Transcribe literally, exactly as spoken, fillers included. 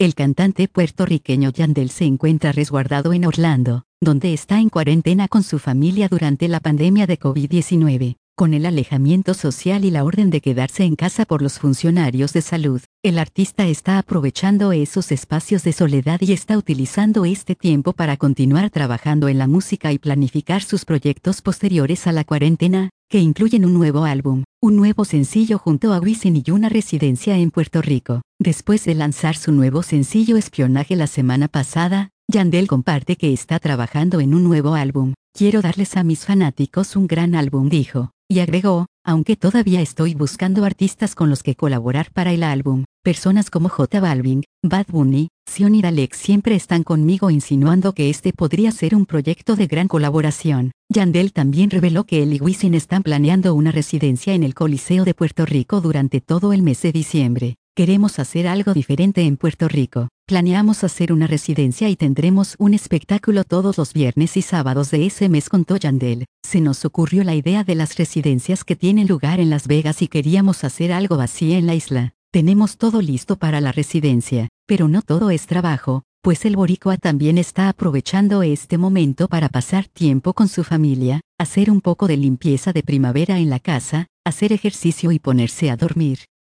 El cantante puertorriqueño Yandel se encuentra resguardado en Orlando, donde está en cuarentena con su familia durante la pandemia de COVID diecinueve. Con el alejamiento social y la orden de quedarse en casa por los funcionarios de salud, el artista está aprovechando esos espacios de soledad y está utilizando este tiempo para continuar trabajando en la música y planificar sus proyectos posteriores a la cuarentena, que incluyen un nuevo álbum, un nuevo sencillo junto a Wisin y una residencia en Puerto Rico. Después de lanzar su nuevo sencillo Espionaje la semana pasada, Yandel comparte que está trabajando en un nuevo álbum. Quiero darles a mis fanáticos un gran álbum, dijo. Y agregó, aunque todavía estoy buscando artistas con los que colaborar para el álbum, personas como J Balvin, Bad Bunny, Zion y Dalek siempre están conmigo insinuando que este podría ser un proyecto de gran colaboración. Yandel también reveló que él y Wisin están planeando una residencia en el Coliseo de Puerto Rico durante todo el mes de diciembre. Queremos hacer algo diferente en Puerto Rico. Planeamos hacer una residencia y tendremos un espectáculo todos los viernes y sábados de ese mes, contó Yandel. Se nos ocurrió la idea de las residencias que tienen lugar en Las Vegas y queríamos hacer algo así en la isla. Tenemos todo listo para la residencia, pero no todo es trabajo, pues el boricua también está aprovechando este momento para pasar tiempo con su familia, hacer un poco de limpieza de primavera en la casa, hacer ejercicio y ponerse a dormir.